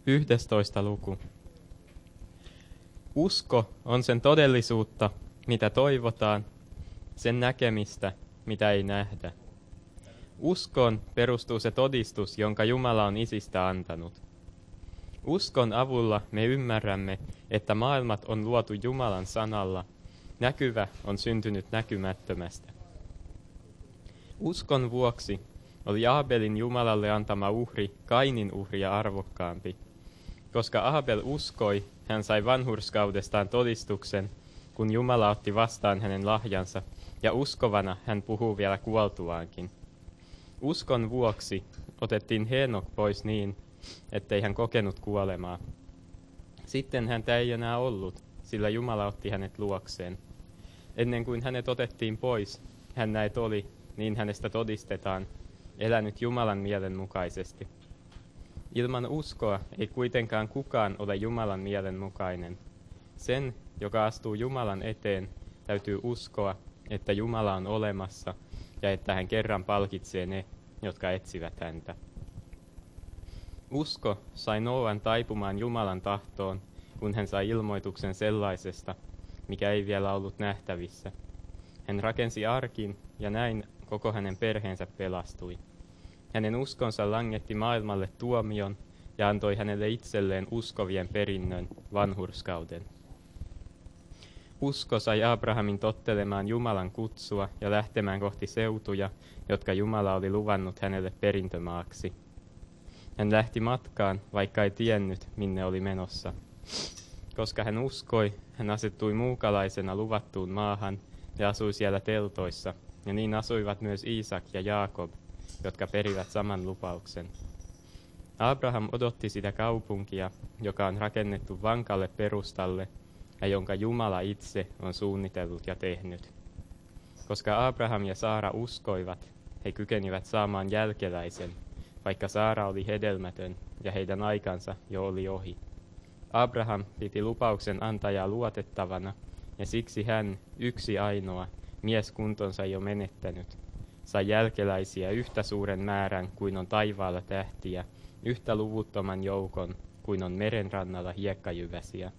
11. luku. Usko on sen todellisuutta, mitä toivotaan, sen näkemistä, mitä ei nähdä. Uskoon perustuu se todistus, jonka Jumala on isistä antanut. Uskon avulla me ymmärrämme, että maailmat on luotu Jumalan sanalla, näkyvä on syntynyt näkymättömästä. Uskon vuoksi oli Aabelin Jumalalle antama uhri Kainin uhria arvokkaampi. Koska Aabel uskoi, hän sai vanhurskaudestaan todistuksen, kun Jumala otti vastaan hänen lahjansa, ja uskovana hän puhuu vielä kuoltuaankin. Uskon vuoksi otettiin Heenok pois niin, ettei hän kokenut kuolemaa. Sitten häntä ei enää ollut, sillä Jumala otti hänet luokseen. Ennen kuin hänet otettiin pois, hän näet oli, niin hänestä todistetaan, elänyt Jumalan mielen mukaisesti. Ilman uskoa ei kuitenkaan kukaan ole Jumalan mielen mukainen. Sen, joka astuu Jumalan eteen, täytyy uskoa, että Jumala on olemassa ja että hän kerran palkitsee ne, jotka etsivät häntä. Usko sai Nooan taipumaan Jumalan tahtoon, kun hän sai ilmoituksen sellaisesta, mikä ei vielä ollut nähtävissä. Hän rakensi arkin ja näin koko hänen perheensä pelastui. Hänen uskonsa langetti maailmalle tuomion ja antoi hänelle itselleen uskovien perinnön, vanhurskauden. Usko sai Abrahamin tottelemaan Jumalan kutsua ja lähtemään kohti seutuja, jotka Jumala oli luvannut hänelle perintömaaksi. Hän lähti matkaan, vaikka ei tiennyt, minne oli menossa. Koska hän uskoi, hän asettui muukalaisena luvattuun maahan ja asui siellä teltoissa, ja niin asuivat myös Iisak ja Jaakob, jotka perivät saman lupauksen. Abraham odotti sitä kaupunkia, joka on rakennettu vankalle perustalle ja jonka Jumala itse on suunnitellut ja tehnyt. Koska Abraham ja Saara uskoivat, he kykenivät saamaan jälkeläisen, vaikka Saara oli hedelmätön ja heidän aikansa jo oli ohi. Abraham piti lupauksen antajaa luotettavana, ja siksi hän, yksi ainoa, mies kuntonsa jo menettänyt, sai jälkeläisiä yhtä suuren määrän kuin on taivaalla tähtiä, yhtä luvuttoman joukon kuin on merenrannalla hiekkajyväsiä.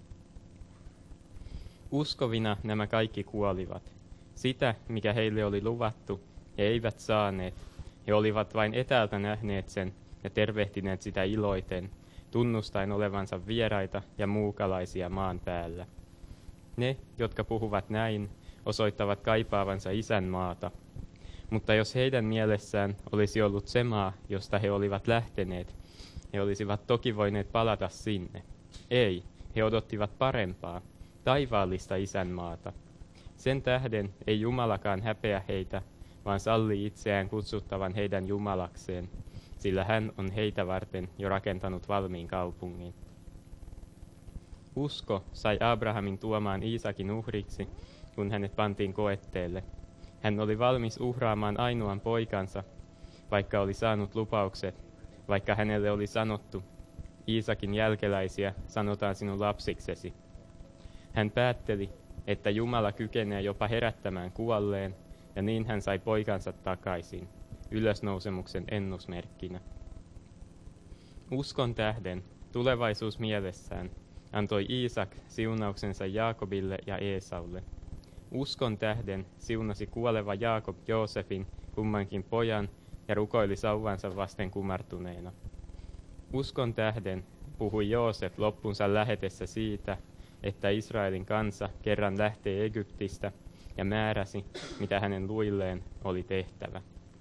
Uskovina nämä kaikki kuolivat. Sitä, mikä heille oli luvattu, he eivät saaneet. He olivat vain etäältä nähneet sen ja tervehtineet sitä iloiten, tunnustaen olevansa vieraita ja muukalaisia maan päällä. Ne, jotka puhuvat näin, osoittavat kaipaavansa isän maata. Mutta jos heidän mielessään olisi ollut se maa, josta he olivat lähteneet, he olisivat toki voineet palata sinne. Ei, he odottivat parempaa, taivaallista isänmaata. Sen tähden ei Jumalakaan häpeä heitä, vaan sallii itseään kutsuttavan heidän Jumalakseen, sillä hän on heitä varten jo rakentanut valmiin kaupungin. Usko sai Abrahamin tuomaan Iisakin uhriksi, kun hänet pantiin koetteelle. Hän oli valmis uhraamaan ainoan poikansa, vaikka oli saanut lupaukset, vaikka hänelle oli sanottu, Iisakin jälkeläisiä sanotaan sinun lapsiksesi. Hän päätteli, että Jumala kykenee jopa herättämään kuolleen, ja niin hän sai poikansa takaisin, ylösnousemuksen ennusmerkkinä. Uskon tähden, tulevaisuus mielessään, antoi Iisak siunauksensa Jaakobille ja Eesaulle. Uskon tähden siunasi kuoleva Jaakob Joosefin, kummankin pojan, ja rukoili sauvansa vasten kumartuneena. Uskon tähden puhui Joosef loppunsa lähetessä siitä, että Israelin kansa kerran lähtee Egyptistä ja määräsi, mitä hänen luilleen oli tehtävä.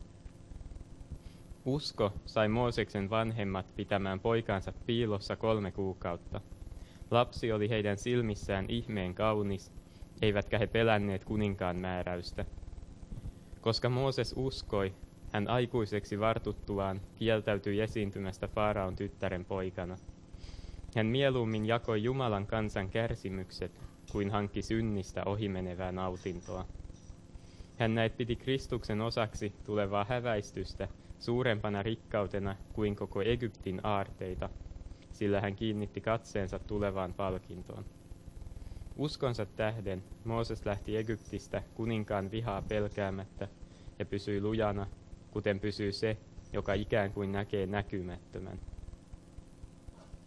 Usko sai Mooseksen vanhemmat pitämään poikansa piilossa 3 kuukautta. Lapsi oli heidän silmissään ihmeen kaunis, eivätkä he pelänneet kuninkaan määräystä. Koska Mooses uskoi, hän aikuiseksi vartuttuaan kieltäytyi esiintymästä Faaraon tyttären poikana. Hän mieluummin jakoi Jumalan kansan kärsimykset, kuin hankki synnistä ohimenevää nautintoa. Hän näet piti Kristuksen osaksi tulevaa häväistystä suurempana rikkautena kuin koko Egyptin aarteita, sillä hän kiinnitti katseensa tulevaan palkintoon. Uskonsa tähden Mooses lähti Egyptistä kuninkaan vihaa pelkäämättä ja pysyi lujana, kuten pysyy se, joka ikään kuin näkee näkymättömän.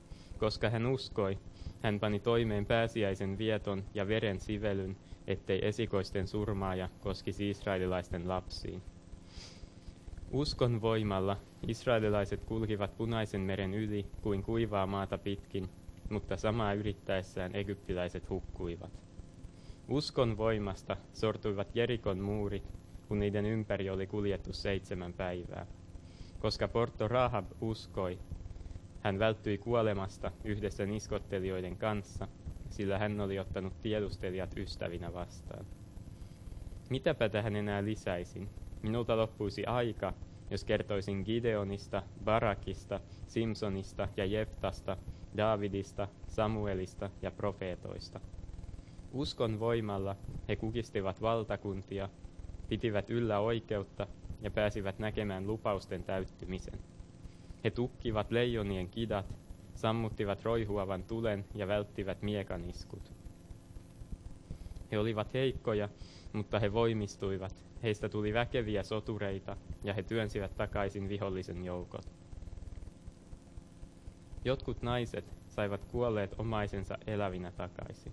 Koska hän uskoi, hän pani toimeen pääsiäisen vieton ja veren sivelyn, ettei esikoisten surmaaja koskisi israelilaisten lapsiin. Uskon voimalla israelilaiset kulkivat Punaisen meren yli kuin kuivaa maata pitkin, mutta samaa yrittäessään egyptiläiset hukkuivat. Uskon voimasta sortuivat Jerikon muurit, kun niiden ympäri oli kuljettu 7 päivää. Koska porto Rahab uskoi, hän välttyi kuolemasta yhdessä niskottelijoiden kanssa, sillä hän oli ottanut tiedustelijat ystävinä vastaan. Mitäpä tähän enää lisäisin? Minulta loppuisi aika, jos kertoisin Gideonista, Barakista, Simsonista ja Jeftasta, Daavidista, Samuelista ja profeetoista. Uskon voimalla he kukistivat valtakuntia, pitivät yllä oikeutta ja pääsivät näkemään lupausten täyttymisen. He tukkivat leijonien kidat, sammuttivat roihuavan tulen ja välttivät miekaniskut. He olivat heikkoja, mutta he voimistuivat. Heistä tuli väkeviä sotureita ja he työnsivät takaisin vihollisen joukot. Jotkut naiset saivat kuolleet omaisensa elävinä takaisin.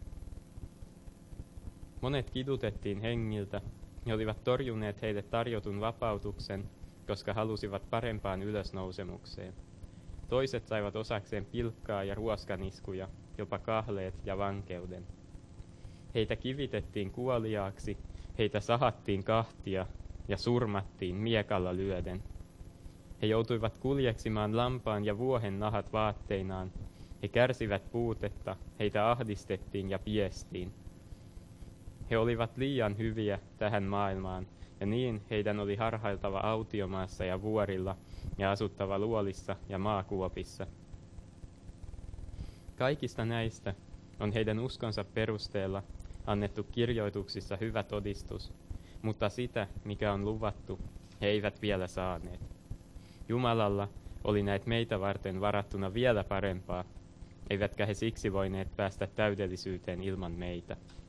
Monet kidutettiin hengiltä. He olivat torjuneet heille tarjotun vapautuksen, koska halusivat parempaan ylösnousemukseen. Toiset saivat osakseen pilkkaa ja ruoskaniskuja, jopa kahleet ja vankeuden. Heitä kivitettiin kuoliaaksi, heitä sahattiin kahtia ja surmattiin miekalla lyöden. He joutuivat kuljeksimaan lampaan ja vuohen nahat vaatteinaan. He kärsivät puutetta, heitä ahdistettiin ja piestiin. He olivat liian hyviä tähän maailmaan, ja niin heidän oli harhailtava autiomaassa ja vuorilla ja asuttava luolissa ja maakuopissa. Kaikista näistä on heidän uskonsa perusteella annettu kirjoituksissa hyvä todistus, mutta sitä, mikä on luvattu, he eivät vielä saaneet. Jumalalla oli näet meitä varten varattuna vielä parempaa, eivätkä he siksi voineet päästä täydellisyyteen ilman meitä.